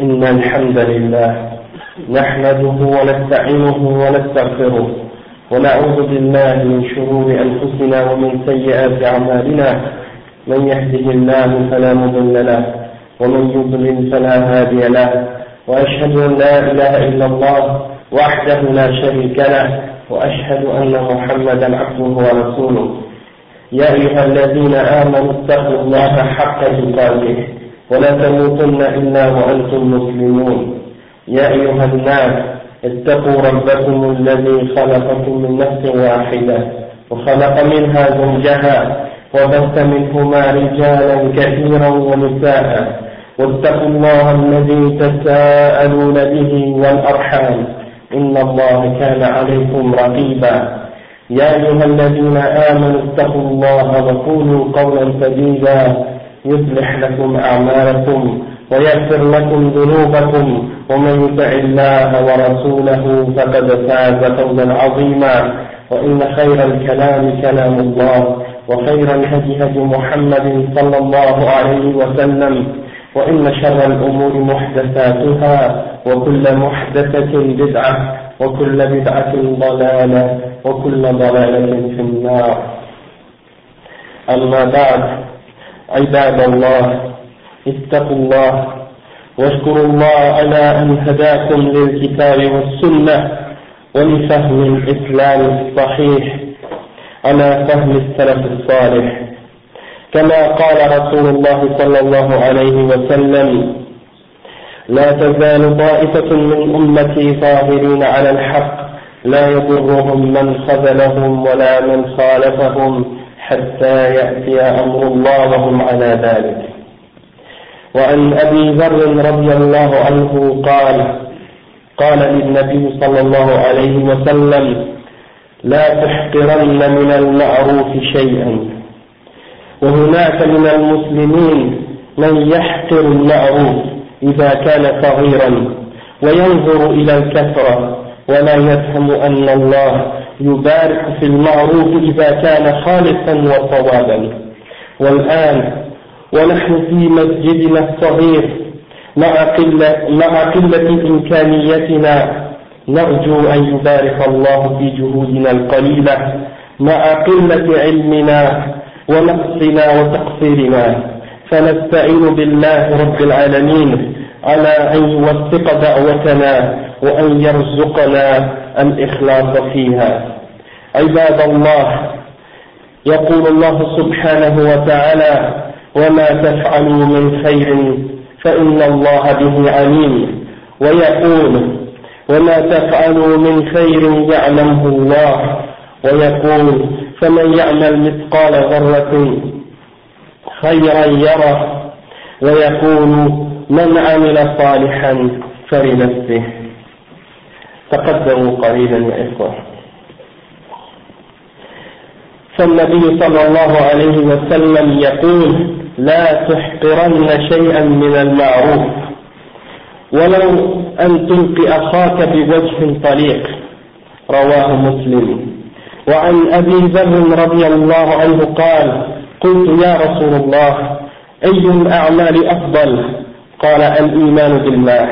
إن الحمد لله نحمده ونستعينه ونستغفره ونعوذ بالله من شرور أنفسنا ومن سيئات أعمالنا. من يهده الله فلا مضل له ومن يضلل فلا هادي له، وأشهد أن لا إله إلا الله وحده لا شريك له، وأشهد أن محمدا عبده ورسوله. يا أيها الذين آمنوا اتقوا الله حق تقاته ولا تموتن إلا وأنتم مسلمون. يا أيها الناس اتقوا ربكم الذي خلقكم من نفس واحدة وخلق منها زوجها وبث منهما رجالا كثيرا ونساء، واتقوا الله الذي تساءلون به والأرحام إن الله كان عليكم رقيبا. يا أيها الذين آمنوا اتقوا الله وقولوا قولا سديدا يصلح لكم أعمالكم ويغفر لكم ذنوبكم، ومن يطع الله ورسوله فقد فاز فوزا عظيما. وإن خير الكلام كلام الله، وخير الهدي هدي محمد صلى الله عليه وسلم، وإن شر الأمور محدثاتها، وكل محدثة بدعة، وكل بدعة ضلالة، وكل ضلالة في النار. أما بعد، عباد الله، اتقوا الله واشكروا الله على أن هداكم للكتاب والسنة ولفهم الإسلام الصحيح على فهم السلف الصالح، كما قال رسول الله صلى الله عليه وسلم: لا تزال طائفة من أمتي ظاهرين على الحق لا يضرهم من خذلهم ولا من خالفهم حتى يأتي أمر الله وهم على ذلك. وعن أبي ذر رضي الله عنه قال للنبي صلى الله عليه وسلم: لا تحقرن من المعروف شيئا. وهناك من المسلمين من يحقر المعروف إذا كان صغيرا وينظر إلى الكثرة، ولا يفهم أن الله يبارك في المعروف إذا كان خالصا وصوابا. والآن ونحن في مسجدنا الصغير مع قلة إمكانيتنا، نرجو أن يبارك الله في جهودنا القليلة مع قلة علمنا ونقصنا وتقصيرنا، فنستعين بالله رب العالمين على أن يوفق دعوتنا وأن يرزقنا الإخلاص فيها. عباد الله، يقول الله سبحانه وتعالى: وما تفعلوا من خير فإن الله به عليم. ويقول: وما تفعلوا من خير يعلمه الله. ويقول: فمن يعمل مثقال ذرة خيرا يره. ويقول: من عمل صالحا فلنفسه. تقدموا قليلا يا إخوة. فالنبي صلى الله عليه وسلم يقول: لا تحقرن شيئا من المعروف ولو أن تلقي أخاك بوجه طليق. رواه مسلم. وعن أبي ذر رضي الله عنه قال: قلت يا رسول الله، أي الأعمال أفضل؟ قال: الإيمان بالله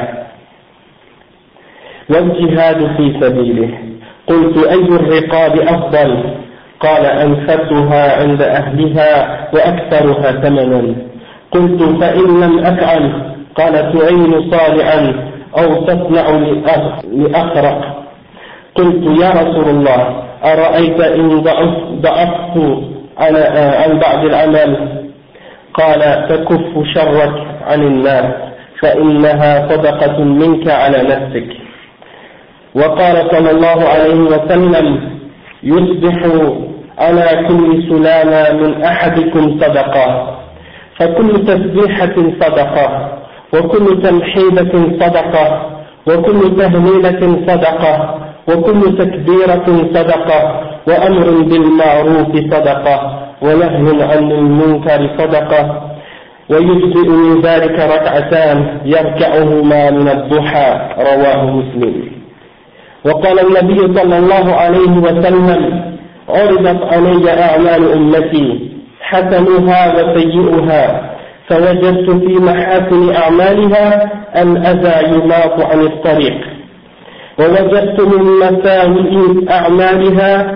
والجهاد في سبيله. قلت: أي الرقاب أفضل؟ قال: أنفسها عند أهلها وأكثرها ثمنا. قلت: فإن لم أفعل؟ قال: تعين صالعا أو تصنع لأخرق. قلت: يا رسول الله، أرأيت إن ضعفت عن بعض العمل؟ قال: تكف شرك عن الناس فإنها صدقة منك على نفسك. وقال صلى الله عليه وسلم: يصبح على كل سلامة من أحدكم صدقة، فكل تسبيحة صدقة، وكل تمحيدة صدقة، وكل تهليلة صدقة، وكل تكبيرة صدقة، وأمر بالمعروف صدقة، ونهي عن المنكر صدقة، ويجزئ من ذلك ركعتان يركعهما من الضحى. رواه مسلم. وقال النبي صلى الله عليه وسلم: عرضت علي أعمال أمتي حسنها وسيئها، فوجدت في محاسن أعمالها الأذى يماط عن الطريق، ووجدت من مساوئ أعمالها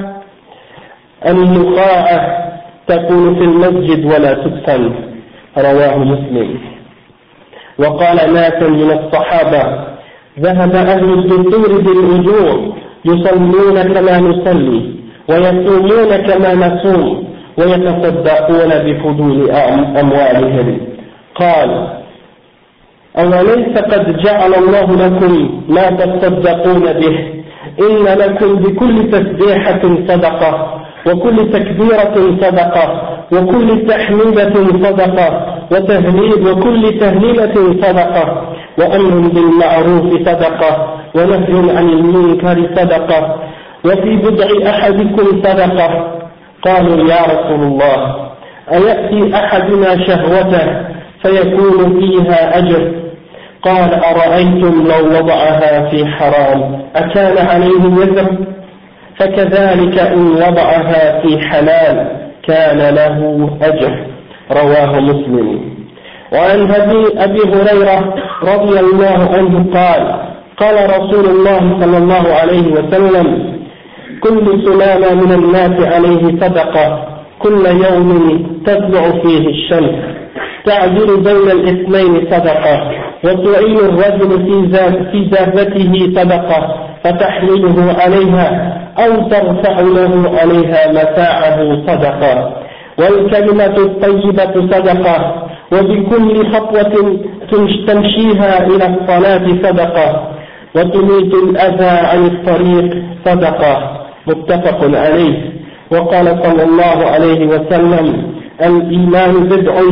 النخاعة تكون في المسجد ولا تدفن. رواه مسلم. وقال ناس من الصحابة: ذهب أهل الدثور بالأجور يصلون كما نصلي ويصومون كما نصوم ويتصدقون بفضول أموالهم. قال: أوليس قد جعل الله لكم ما تصدقون به؟ إن لكم بكل تسبيحة صدقة، وكل تكبيرة صدقة، وكل تحميدة صدقة، وكل تهليلة صدقة، وأمر بالمعروف صدقة، ونهي عن المنكر صدقة، وفي بضع أحدكم صدقة. قالوا: يا رسول الله، أيأتي أحدنا شهوته فيكون فيها أجر؟ قال: أرأيتم لو وضعها في حرام أكان عليه وزر؟ فكذلك إن وضعها في حلال كان له أجر. رواه مسلم. وعن أبي هريرة رضي الله عنه قال: قال رسول الله صلى الله عليه وسلم: كل سلالة من الناس عليه صدقة، كل يوم تطلع فيه الشمس، تعدل بين الاثنين صدقة، وتعين الرجل في دابته صدقة فتحمله عليها أو ترفع له عليها متاعه صدقة، والكلمة الطيبة صدقة، وبكل خطوة تمشيها إلى الصلاة صدقة، وتميت الأذى عن الطريق صدقة. متفق عليه. وقال صلى الله عليه وسلم: الإيمان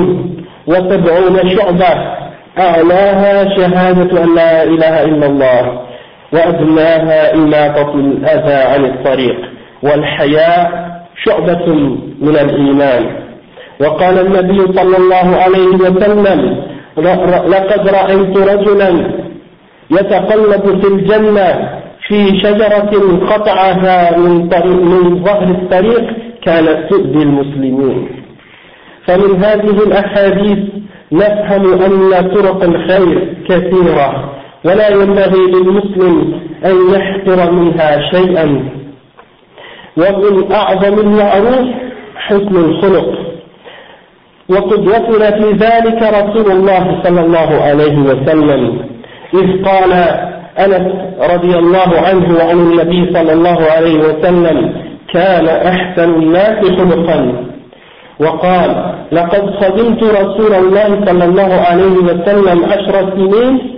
70 شعبة، أعلاها شهادة أن لا إله إلا الله، وأدناها إماطة الأذى عن الطريق، والحياء شعبة من الإيمان. وقال النبي صلى الله عليه وسلم: لقد رأيت رجلا يتقلب في الجنة في شجرة قطعها من ظهر الطريق كانت تؤذي المسلمين. فمن هذه الأحاديث نفهم أن طرق الخير كثيرة، ولا ينبغي للمسلم أن يحقر منها شيئا. ومن أعظم المعروف حسن الخلق، وقدوتنا في ذلك رسول الله صلى الله عليه وسلم، إذ قال أنس رضي الله عنه وعن النبي صلى الله عليه وسلم: كان أحسن الناس خلقا. وقال: لقد خدمت رسول الله صلى الله عليه وسلم 10 سنين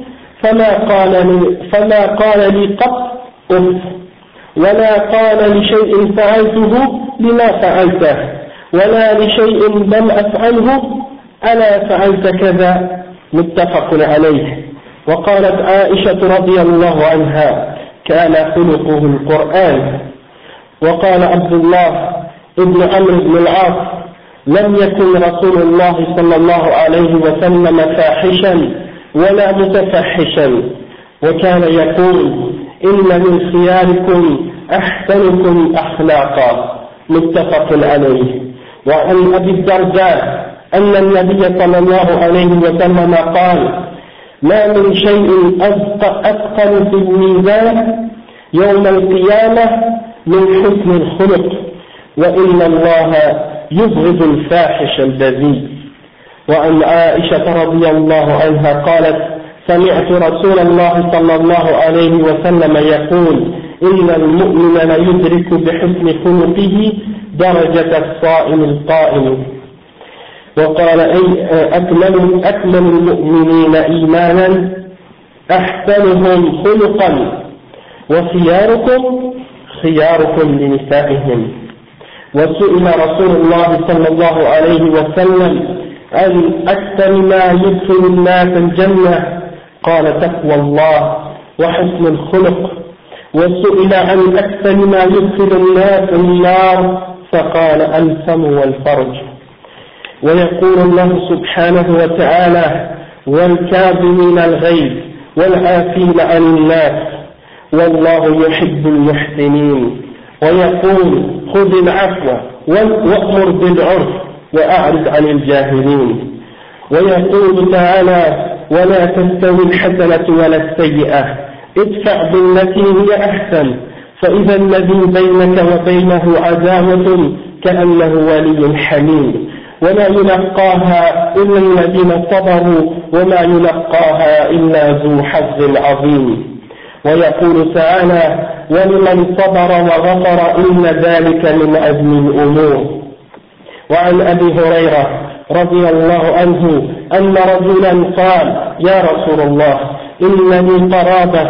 فما قال لي قط أف، ولا قال لشيء فعلته لما فعلته، ولا لشيء لم أفعله ألا فعلت كذا. متفق عليه. وقالت عائشة رضي الله عنها: كان خلقه القرآن. وقال عبد الله ابن عمرو بن العاص: لم يكن رسول الله صلى الله عليه وسلم فاحشا ولا متفحشا، وكان يقول: إن من خياركم أحسنكم أخلاقا. متفق عليه. وعن أبي الدرداء أن النبي صلى الله عليه وسلم قال: ما من شيء أثقل في الميزان يوم القيامة من حسن الخلق، وإن الله يبغض الفاحش البذيء. وعن عائشة رضي الله عنها قالت: سمعت رسول الله صلى الله عليه وسلم يقول: إن المؤمن ليدرك بحسن خلقه درجة الصائم القائم. وقال: أي أكمل المؤمنين إيمانا أحسنهم خلقا، وخياركم خياركم لنسائهم. وسئل رسول الله صلى الله عليه وسلم عن أكثر ما يدخل الناس الجنة، قال: تقوى الله وحسن الخلق. وسئل عن أكثر ما يدخل الناس النار، فقال: الفم والفرج. ويقول الله سبحانه وتعالى: والكاظمين الغيظ والعافين عن الناس والله يحب المحسنين. ويقول: خذ العفو وأمر بالعرف وأعرض عن الجاهلين. ويقول تعالى ولا تستوي الحسنة ولا السيئة ادفع بالتي هي أحسن فإذا الذي بينك وبينه عداوة كأنه ولي حميم ولا يلقاها إلا الذين صبروا وما يلقاها إلا ذو حظ عظيم. ويقول تعالى ولمن صبر وغفر إن ذلك من عزم الأمور. وعن أبي هريرة رضي الله عنه أن رجلا قال يا رسول الله إن لي قرابة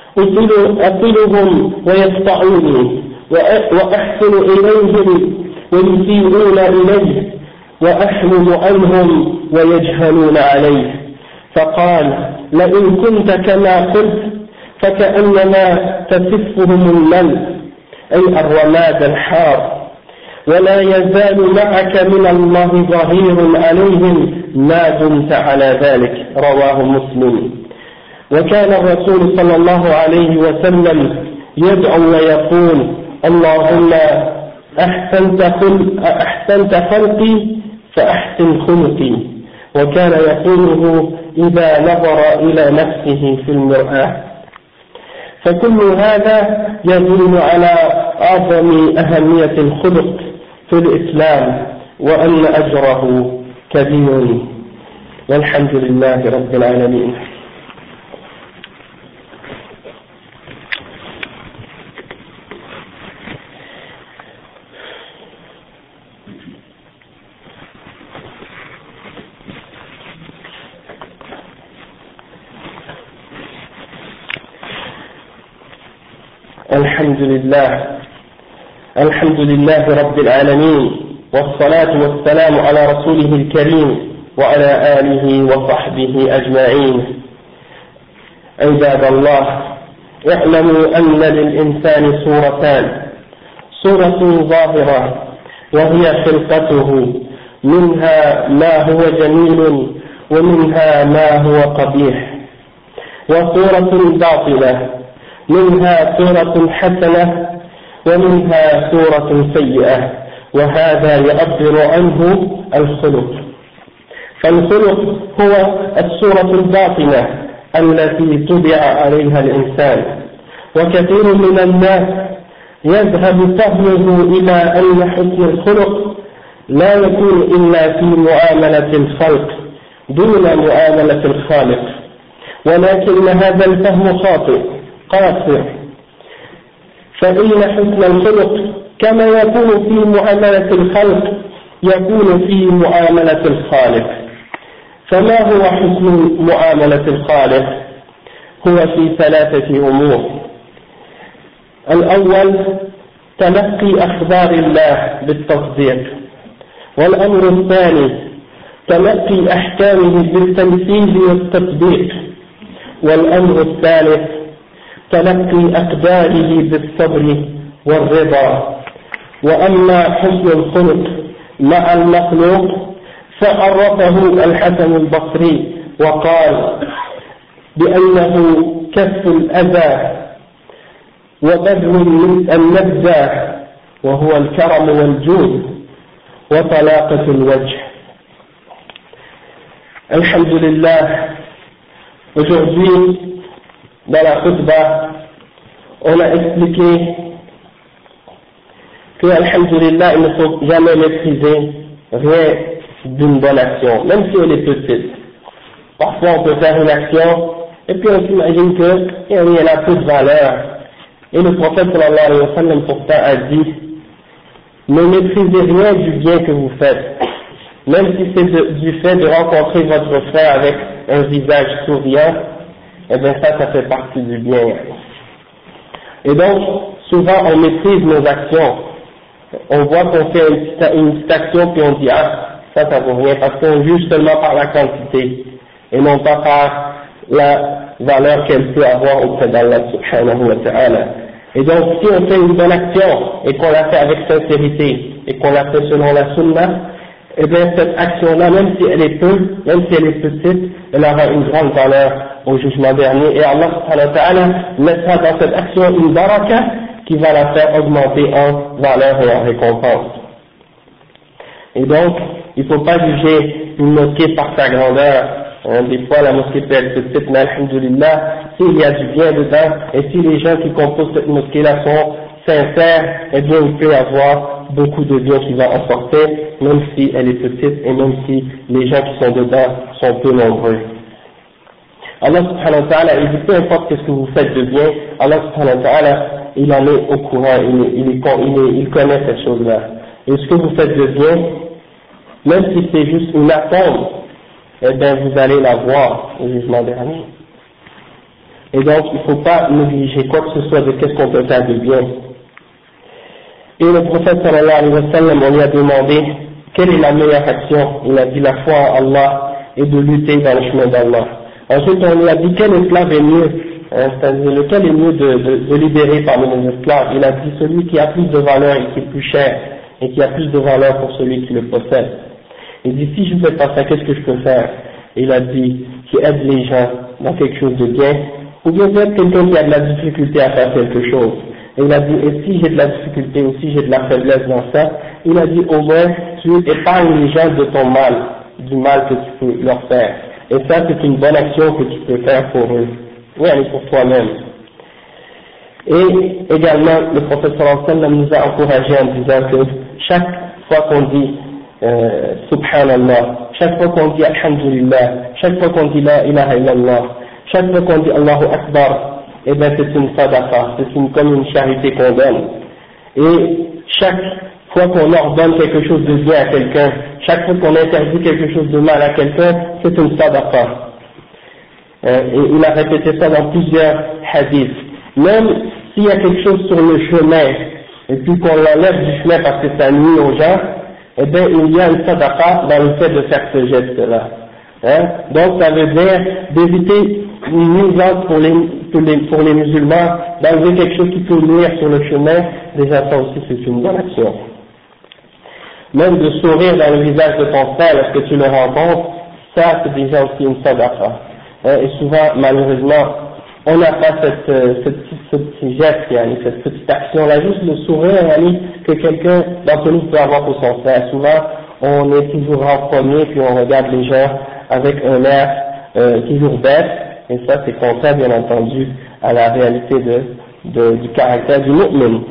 أصلهم ويقطعوني وأحسن إليهم ويسيئون إليه وأحلم عنهم ويجهلون عليه فقال لئن كنت كما قلت فكأنما تسفهم الملء أي الرماد الحار ولا يزال معك من الله ظهير عليهم ما دمت على ذلك. رواه مسلم. وكان الرسول صلى الله عليه وسلم يدعو ويقول اللهم أحسنت خلقي فأحسن خلقي وكان يقوله إذا نظر إلى نفسه في المرآة. فكل هذا يدل على أعظم أهمية الخلق في الإسلام وأن أجره كبير والحمد لله رب العالمين. الحمد لله رب العالمين والصلاة والسلام على رسوله الكريم وعلى آله وصحبه أجمعين. عباد الله اعلموا أن للإنسان صورتان صورة ظاهرة وهي خلقته منها ما هو جميل ومنها ما هو قبيح وصورة باطلة منها صورة حسنة ومنها صورة سيئة وهذا يعبر عنه الخلق. فالخلق هو الصورة الباطنة التي طبع عليها الإنسان وكثير من الناس يذهب فهمه إلى أن حسن الخلق لا يكون إلا في معاملة الخلق دون معاملة الخالق ولكن هذا الفهم خاطئ قاصر فإن حسن الخلق كما يكون في معاملة الخلق يكون في معاملة الخالق. فما هو حسن معاملة الخالق؟ هو في ثلاثة أمور. الأول تلقي أخبار الله بالتصديق والأمر الثاني تلقي أحكامه بالتنفيذ والتطبيق والأمر الثالث تلقي أقداره بالصبر والرضا. وأما حسن الخلق مع المخلوق فعرفه الحسن البصري وقال بأنه كف الأذى وبذل النبذة وهو الكرم والجود وطلاقة الوجه. الحمد لله. Aujourd'hui, dans la khutbah, on a expliqué que, alhamdulillah, il ne faut jamais mépriser rien d'une bonne action, même si elle est petite. Parfois, on peut faire une action, et puis on s'imagine qu'elle a peu de valeur. Et le prophète sallallahu alayhi wa sallam pourtant a dit, ne méprisez rien du bien que vous faites, même si c'est du fait de rencontrer votre frère avec un visage souriant, et bien ça fait partie du bien. Et donc, souvent on méprise nos actions. On voit qu'on fait une petite action puis on dit ah, ça vaut rien, parce qu'on juge seulement par la quantité et non pas par la valeur qu'elle peut avoir auprès d'Allah subhanahu wa ta'ala. Et donc si on fait une bonne action et qu'on la fait avec sincérité et qu'on la fait selon la sunna, et bien cette action-là, même si elle est peu, même si elle est petite, elle aura une grande valeur au jugement dernier, et Allah subhanahu wa ta'ala mettra dans cette action une baraka qui va la faire augmenter en valeur et en récompense. Et donc, il ne faut pas juger une mosquée par sa grandeur. Des fois la mosquée peut être petite, mais alhamdulillah, s'il y a du bien dedans, et si les gens qui composent cette mosquée-là sont sincères, eh bien il peut y avoir beaucoup de bien qui va en sortir, même si elle est petite et même si les gens qui sont dedans sont peu nombreux. Allah subhanahu wa ta'ala, il dit peu importe ce que vous faites de bien, Allah subhanahu wa ta'ala, il en est au courant, il connaît cette chose-là. Et ce que vous faites de bien, même si c'est juste une atome, eh bien vous allez la voir au jugement dernier. Et donc il ne faut pas négliger quoi que ce soit de qu'est-ce qu'on peut faire de bien. Et le prophète sallallahu alayhi wa sallam, on lui a demandé quelle est la meilleure action. Il a dit la foi en Allah et de lutter dans le chemin d'Allah. Ensuite on lui a dit quel esclave est mieux, c'est-à-dire lequel est mieux de libérer parmi les esclaves. Il a dit celui qui a plus de valeur et qui est plus cher et qui a plus de valeur pour celui qui le possède. Il dit si je ne fais pas ça, qu'est-ce que je peux faire? Et il a dit qui aide les gens dans quelque chose de bien, ou bien peut-être quelqu'un qui a de la difficulté à faire quelque chose. Et il a dit et si j'ai de la difficulté ou si j'ai de la faiblesse dans ça, il a dit au moins tu épargnes les gens de ton mal, du mal que tu peux leur faire. Et ça c'est une bonne action que tu peux faire pour eux, oui, pour toi-même. Et également le prophète sallallahu alayhi wa sallam nous a encouragé en disant que chaque fois qu'on dit Subhanallah, chaque fois qu'on dit Alhamdulillah, chaque fois qu'on dit La ilaha illallah, chaque fois qu'on dit Allahu Akbar, eh bien c'est une sadaqa, c'est comme une charité qu'on donne. Et chaque fois qu'on ordonne quelque chose de bien à quelqu'un, chaque fois qu'on interdit quelque chose de mal à quelqu'un, c'est une sadaqa. Et il a répété ça dans plusieurs hadiths. Même s'il y a quelque chose sur le chemin, et puis qu'on l'enlève du chemin parce que ça nuit aux gens, eh bien il y a une sadaqa dans le fait de faire ce geste-là. Donc ça veut dire d'éviter une nuisance pour les musulmans, d'enlever quelque chose qui peut nuire sur le chemin, déjà ça aussi c'est une bonne action. Même de sourire dans le visage de ton frère lorsque tu le rencontres, ça c'est déjà aussi une sadaqa. Et souvent, malheureusement, on n'a pas ce petit geste, cette petite action-là, juste le sourire que quelqu'un d'entre nous peut avoir pour son frère. Souvent, on est toujours en premier, puis on regarde les gens avec un air toujours bête, et ça c'est contraire, bien entendu, à la réalité du caractère du mu'min.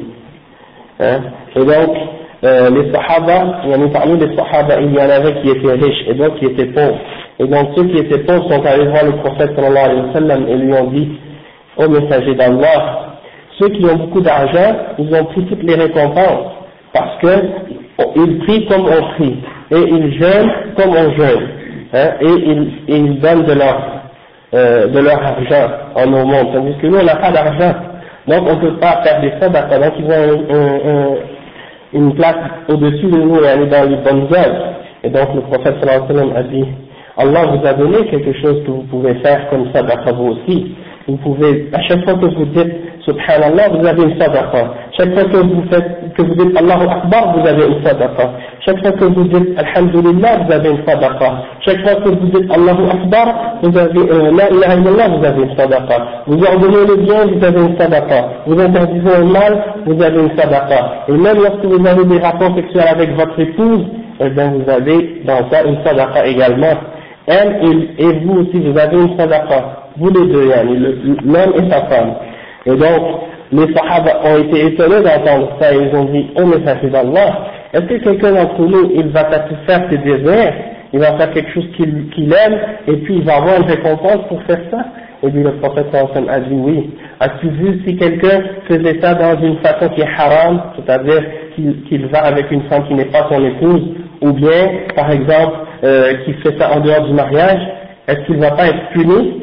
Et donc, les sahaba, parmi les sahaba, il y en avait qui étaient riches et d'autres qui étaient pauvres. Et donc ceux qui étaient pauvres sont allés voir le prophète sallallahu alayhi wa sallam et lui ont dit, ô messager d'Allah, ceux qui ont beaucoup d'argent, ils ont pris toutes les récompenses, parce que ils prient comme on prie, et ils jeûnent comme on jeûne, et ils donnent de leur argent en aumône, tandis que nous on n'a pas d'argent, donc on ne peut pas faire des sadaqa, donc ils ont une place au-dessus de nous et aller dans les bonnes œuvres. Et donc le prophète sallallahu alayhi wa sallam a dit, Allah vous a donné quelque chose que vous pouvez faire comme sadaqa vous aussi. Vous pouvez, à chaque fois que vous dites Subhanallah, vous avez une sadaqa. Chaque fois que vous dites Allahu Akbar, vous avez une sadaqa. Chaque fois que vous dites Alhamdulillah, vous avez une sadaqa. Chaque fois que vous dites Allahu Akbar, vous avez La ilaha illallah, vous avez une sadaqa. Vous ordonnez le bien, vous avez une sadaqa. Vous interdisez le mal, vous avez une sadaqa. Et même lorsque vous avez des rapports sexuels avec votre épouse, eh bien vous avez dans ça une sadaqa également. Elle et vous aussi, vous avez une sadaqa. Vous les deux, l'homme et sa femme. Et donc, les sahaba ont été étonnés d'entendre ça et ils ont dit, oh messager d'Allah, est-ce que quelqu'un d'entre nous, il va satisfaire ses désirs, il va faire quelque chose qu'il aime, et puis il va avoir une récompense pour faire ça? Et puis le prophète a dit oui. As-tu vu si quelqu'un faisait ça dans une façon qui est haram, c'est-à-dire qu'il va avec une femme qui n'est pas son épouse, ou bien, par exemple, qu'il fait ça en dehors du mariage, est-ce qu'il ne va pas être puni?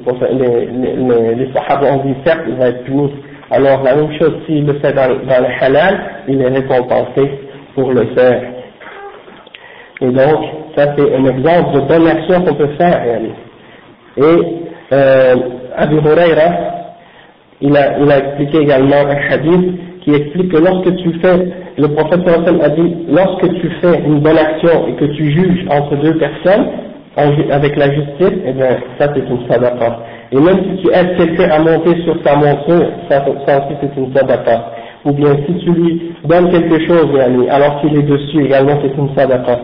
Les sahaba ont dit certes, il va être puni. Alors la même chose, s'il le fait dans le halal, il est récompensé pour le faire. Et donc, ça c'est un exemple de bonne action qu'on peut faire. Et Abu Huraira, il a expliqué également un hadith qui explique que lorsque tu fais, le prophète sallallahu alayhi wa sallam a dit, lorsque tu fais une bonne action et que tu juges entre deux personnes, avec la justice, eh bien, ça c'est une sadaqa. Et même si tu aides quelqu'un à monter sur sa monture, ça aussi c'est une sadaqa. Ou bien si tu lui donnes quelque chose, alors qu'il est dessus, également c'est une sadaqa.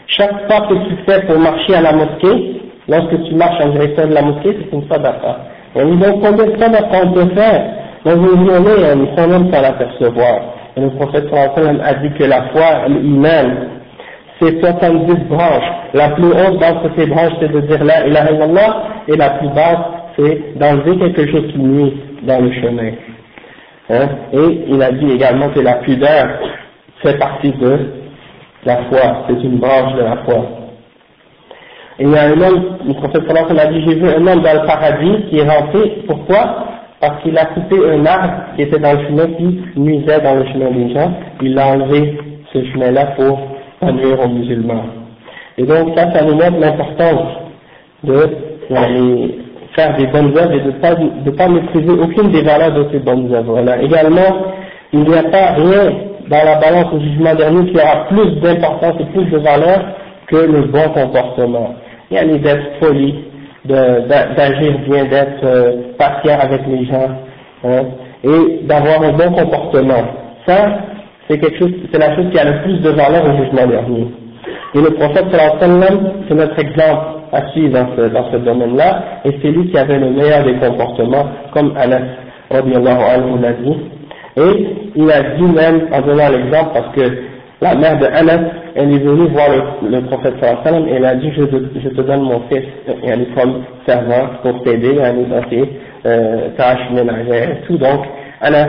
chaque pas que tu fais pour marcher à la mosquée, lorsque tu marches en direction de la mosquée, c'est une sadaqa. Et donc, combien de sadaqa on peut faire dans une journée, sans même s'en apercevoir. Et le prophète sallallahu alayhi wa sallam a dit que la foi, l'iman, c'est 70 branches. La plus haute d'entre ces branches, c'est de dire la ilaha illallah, et la plus basse, c'est d'enlever quelque chose qui nuit dans le chemin. Hein? Et il a dit également que la pudeur fait partie de la foi, c'est une branche de la foi. Et il y a un homme, le prophète sallallahu alayhi wa sallam a dit, j'ai vu un homme dans le paradis qui est rentré, pourquoi? Parce qu'il a coupé un arbre qui était dans le chemin, qui nuisait dans le chemin des gens, il a enlevé ce chemin-là pour pas nuire aux musulmans. Et donc ça nous montre l'importance de faire des bonnes œuvres et de pas mépriser aucune des valeurs de ces bonnes œuvres. Là. Également, il n'y a pas rien dans la balance au jugement dernier qui aura plus d'importance et plus de valeur que le bon comportement. Il y a les d'être poli, d'agir bien, d'être patient avec les gens, hein, et d'avoir un bon comportement. Ça, c'est quelque chose, c'est la chose qui a le plus de valeur au jugement dernier. Et le prophète sallallahu alayhi wa sallam, c'est notre exemple à suivre dans ce domaine-là, et c'est lui qui avait le meilleur des comportements, comme Anas radiyallahu anhu l'a dit. Et il a dit même, en donnant l'exemple, parce que la mère de Anas, elle est venue voir le prophète sallallahu alayhi wa sallam, et elle a dit, je te donne mon fils, comme servant, pour t'aider, dans tes tâches ménagères et tout. Donc, Anas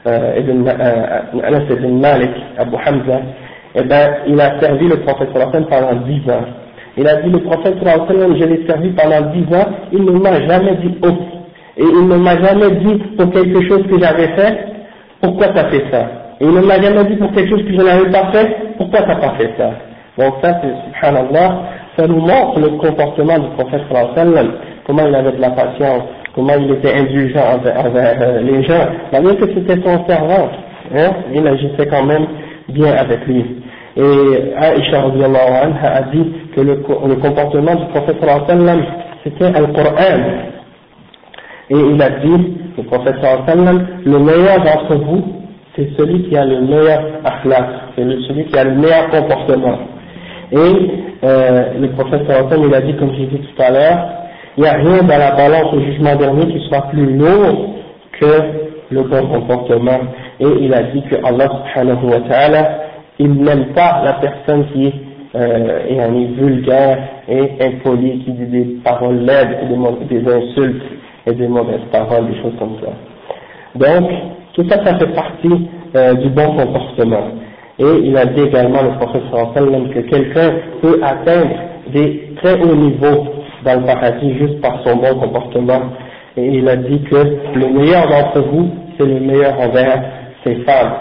ibn Malik, Abu Hamza, eh ben, il a servi le prophète sallallahu alayhi wa sallam pendant 10 ans. Il a dit, le prophète sallallahu alayhi wa sallam, je l'ai servi pendant 10 ans, il ne m'a jamais dit ouf. Et il ne m'a jamais dit pour quelque chose que j'avais fait, pourquoi tu as fait ça? Et il ne m'a jamais dit pour quelque chose que je n'avais pas fait, pourquoi tu n'as pas fait ça? Donc ça, c'est, subhanallah, ça nous montre le comportement du prophète sallallahu alayhi wa sallam, comment il avait de la patience, comment il était indulgent envers les gens, malgré que c'était son servant, hein, il agissait quand même bien avec lui. Et Aïcha radiyallahu anha a dit que le comportement du prophète sallallahu alayhi wa sallam, c'était le Coran. Et il a dit, le prophète sallallahu alayhi wa sallam, le meilleur d'entre vous, c'est celui qui a le meilleur akhlaq, c'est celui qui a le meilleur comportement. Et le prophète sallallahu alayhi wa sallam, il a dit, comme j'ai dit tout à l'heure, il n'y a rien dans la balance au jugement dernier qui soit plus lourd que le bon comportement. Et il a dit que Allah subhanahu wa ta'ala, il n'aime pas la personne qui est vulgaire et impolie, qui dit des paroles laides, et des insultes et des mauvaises paroles, des choses comme ça. Donc, tout ça, ça fait partie du bon comportement. Et il a dit également, le prophète sallallahu alayhi wa sallam, que quelqu'un peut atteindre des très hauts niveaux dans le paradis juste par son bon comportement. Et il a dit que le meilleur d'entre vous, c'est le meilleur envers ses femmes.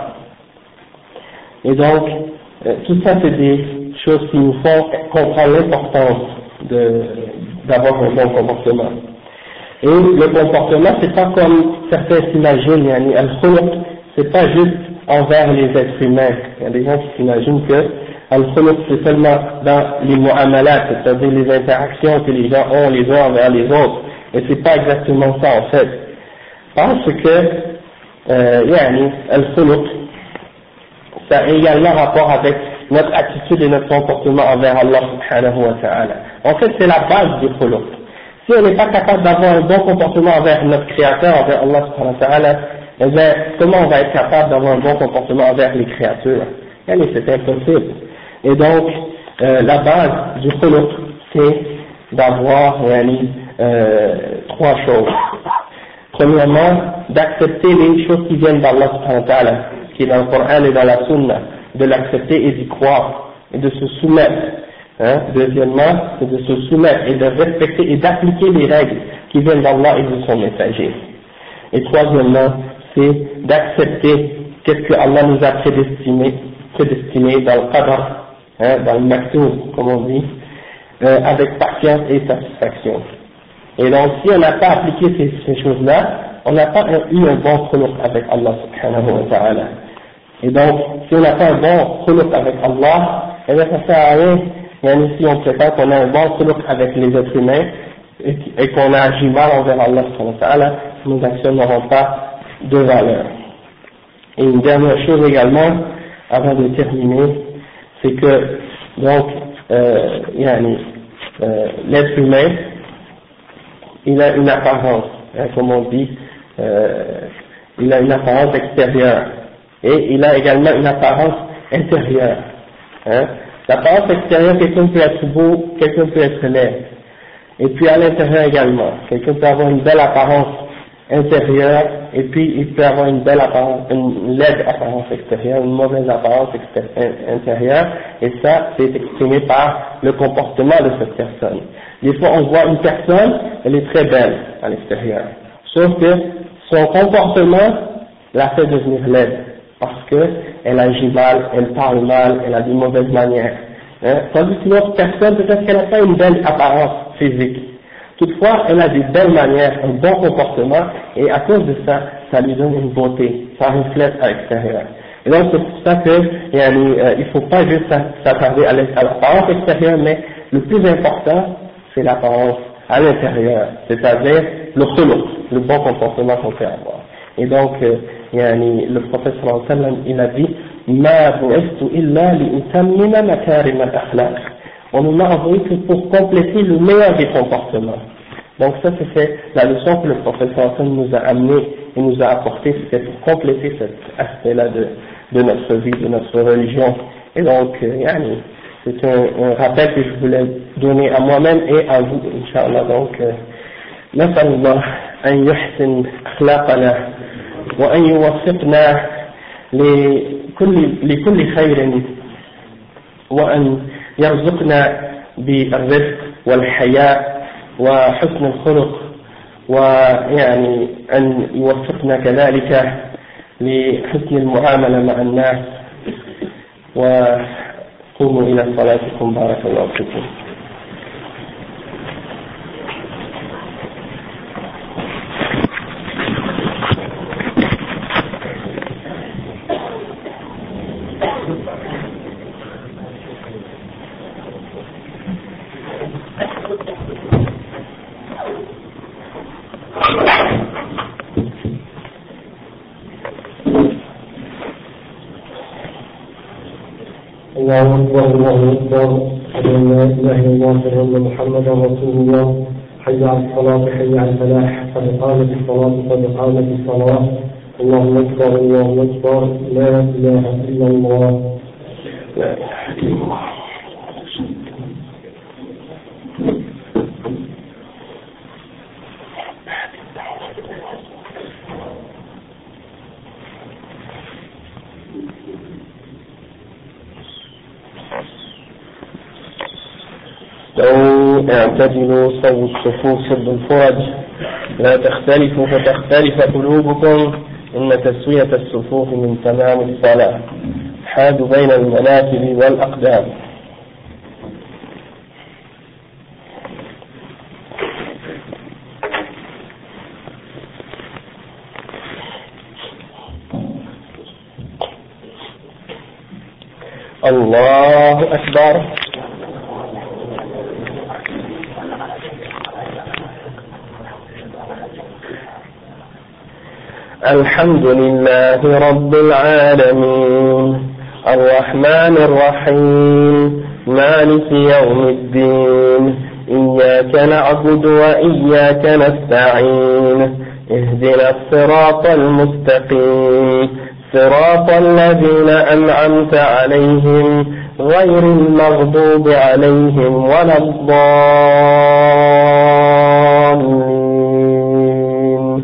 Et donc, tout ça, c'est des choses qui nous font comprendre l'importance d'avoir un bon comportement. Et le comportement, c'est pas comme certains s'imaginent, al-khuluq, c'est pas juste envers les êtres humains. Il y a des gens qui s'imaginent que al-khuluq, c'est seulement dans les mu'amalat, c'est-à-dire les interactions que les gens ont les uns envers les autres. Et c'est pas exactement ça, en fait. Parce que, al-khuluq, ça a également rapport avec notre attitude et notre comportement envers Allah subhanahu wa ta'ala. En fait, c'est la base du khuluq. Si on n'est pas capable d'avoir un bon comportement envers notre créateur, envers Allah subhanahu wa ta'ala, eh bien, comment on va être capable d'avoir un bon comportement envers les créatures? C'est impossible. Et donc, la base du khuluq, c'est d'avoir trois choses. Premièrement, d'accepter les choses qui viennent d'Allah subhanahu wa ta'ala, qui est dans le Coran et dans la Sunna, de l'accepter et d'y croire, et de se soumettre. Hein? Deuxièmement, c'est de se soumettre et de respecter et d'appliquer les règles qui viennent d'Allah et de son messager. Et troisièmement, c'est d'accepter qu'est-ce que Allah nous a prédestiné dans le qadar, hein, dans le maktoub, comme on dit, avec patience et satisfaction. Et donc, si on n'a pas appliqué ces choses-là, on n'a pas eu un bon khuluq avec Allah subhanahu wa ta'ala. Et donc, si on n'a pas un bon khuluq avec Allah, eh bien ça sert à rien. Et si on prétend qu'on a un bon khuluq avec les êtres humains et qu'on a agi mal envers Allah subhanahu wa ta'ala, nos actions n'auront pas de valeur. Et une dernière chose également, avant de terminer, c'est que, donc, l'être humain, il a une apparence, comme on dit, il a une apparence extérieure et il a également une apparence intérieure. L'apparence extérieure, quelqu'un peut être beau, quelqu'un peut être laid, et puis à l'intérieur également, quelqu'un peut avoir une belle apparence intérieure et puis il peut avoir une laide apparence extérieure, une mauvaise apparence intérieure, et ça c'est exprimé par le comportement de cette personne. Des fois on voit une personne, elle est très belle à l'extérieur, sauf que son comportement la fait devenir laide, parce qu'elle agit mal, elle parle mal, elle a des mauvaises manières. Tandis qu'une autre personne, peut-être qu'elle n'a pas une belle apparence physique. Toutefois, elle a des belles manières, un bon comportement, et à cause de ça, ça lui donne une beauté, ça reflète à l'extérieur. Et donc c'est pour ça que il ne faut pas juste s'attarder à l'apparence extérieure, mais le plus important, c'est l'apparence à l'intérieur, c'est-à-dire le khuluq, le bon comportement qu'on peut avoir. Et donc, le prophète sallallahu alayhi wa sallam, il a dit, Ma bu'istu illa li utammima makarim al-akhlaq. On ne m'a envoyé que pour compléter le meilleur des comportements. Donc ça, c'est la leçon que le prophète sallallahu alayhi wa sallam nous a amené et nous a apporté, c'était pour compléter cet aspect-là de notre vie, de notre religion. Et donc, c'est un rappel que je voulais donner à moi-même et à vous, Inch'Allah. Donc, نسأل الله أن يحسن أخلاقنا وأن يوفقنا لكل خير وأن يرزقنا بالرزق والحياء وحسن الخلق أن يوفقنا كذلك لحسن المعاملة مع الناس وقوموا إلى صلاتكم بارك الله فيكم. الله أكبر الله أكبر أشهد أن لا إله إلا الله أشهد أن محمدا رسول الله حي على الصلاة حي على الفلاح قد قامت الصلاة قد قامت الصلاة الله أكبر الله أكبر لا إله إلا الله لا إله إلا الله اعتدلوا صووا الصفوف سد الفرج لا تختلفوا فتختلف قلوبكم إن تسوية الصفوف من تمام الصلاة حادوا بين المناكب والأقدام. الله أكبر. الحمد لله رب العالمين الرحمن الرحيم مالك يوم الدين إياك نعبد وإياك نستعين اهدنا الصراط المستقيم صراط الذين أنعمت عليهم غير المغضوب عليهم ولا الضالين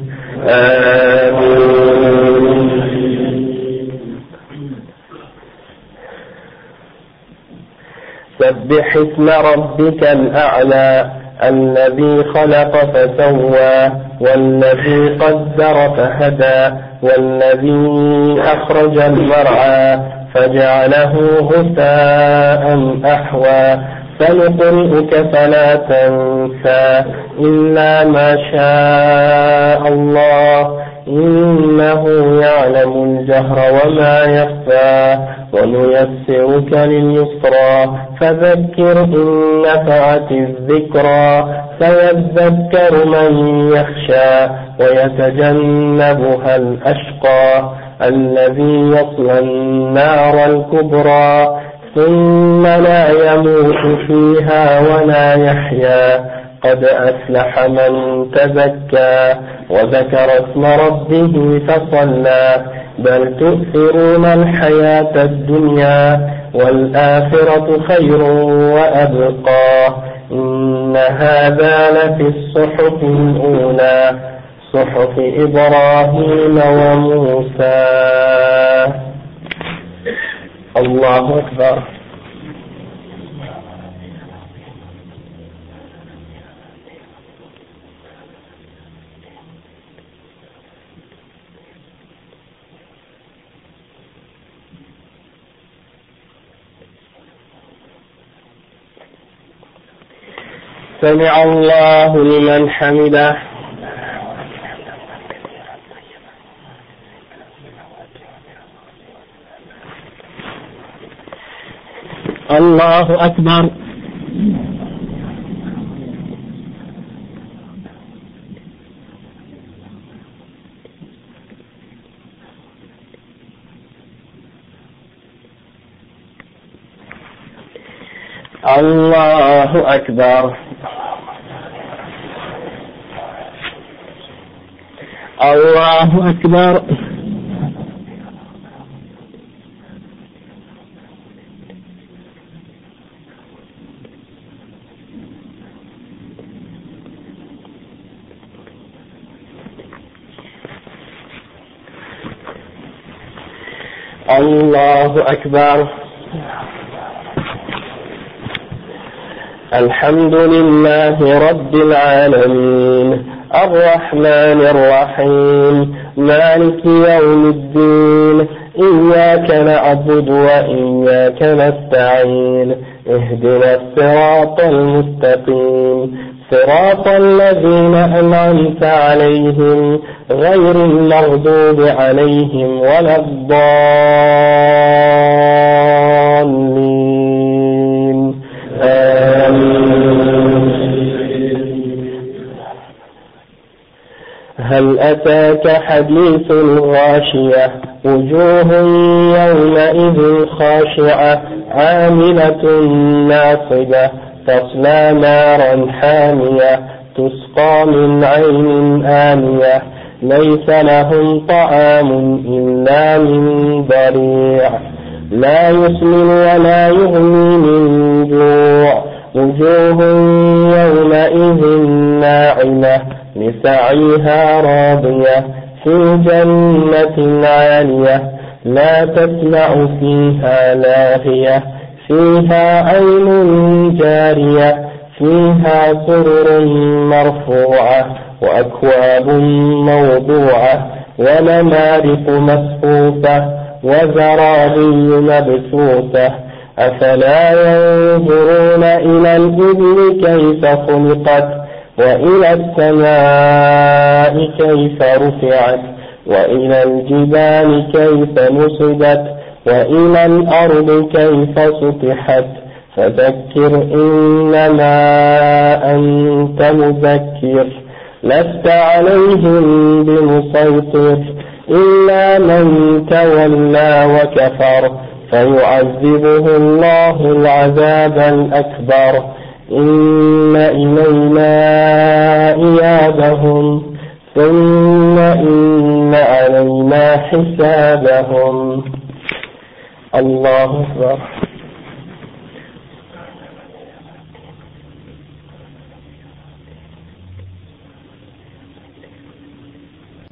سبح اسم ربك الأعلى الذي خلق فسوى والذي قدر فهدى والذي أخرج المرعى فجعله غثاء أحوى سنقرئك فلا تنسى إلا ما شاء الله إنه يعلم الجهر وما يخفى ونيسرك لليسرى فذكر إن نفعت الذكرى سيذكر من يخشى ويتجنبها الأشقى الذي يصلى النار الكبرى ثم لا يموت فيها ولا يحيا قد أفلح من تزكى وذكر اسم ربه فصلى بل تؤثرون الحياة الدنيا والآخرة خير وأبقى إن هذا لفي الصحف الأولى صحف إبراهيم وموسى. الله أكبر. سمع الله لمن حمده. الله أكبر. الله أكبر. الله أكبر. الله أكبر. الحمد لله رب العالمين الرحمن الرحيم مالك يوم الدين إياك نعبد وإياك نستعين اهدنا الصراط المستقيم صراط الذين أنعمت عليهم غير المغضوب عليهم ولا الضالين آمين. هل أتاك حديث الغاشية وجوه يومئذ خاشعة عاملة ناصبة تصلى نارا حامية تسقى من عين آنية ليس لهم طعام إلا من ضريع لا يسمن ولا يغني من جوع وجوه يومئذ ناعمة لسعيها راضية في جنة عالية لا تسمع فيها لاغية فيها عين جارية فيها سرر مرفوعة وأكواب موضوعة ونمارق مصفوفة وزرابي مبثوثة أفلا ينظرون إلى الإبل كيف خلقت وإلى السماء كيف رفعت وإلى الجبال كيف نصبت وإلى الأرض كيف سطحت فذكر إنما أنت مذكر لست عليهم بمسيطر إلا من تولى وكفر فيعذبه الله العذاب الأكبر إن إلينا إيابهم ثم إن علينا حسابهم. الله أكبر.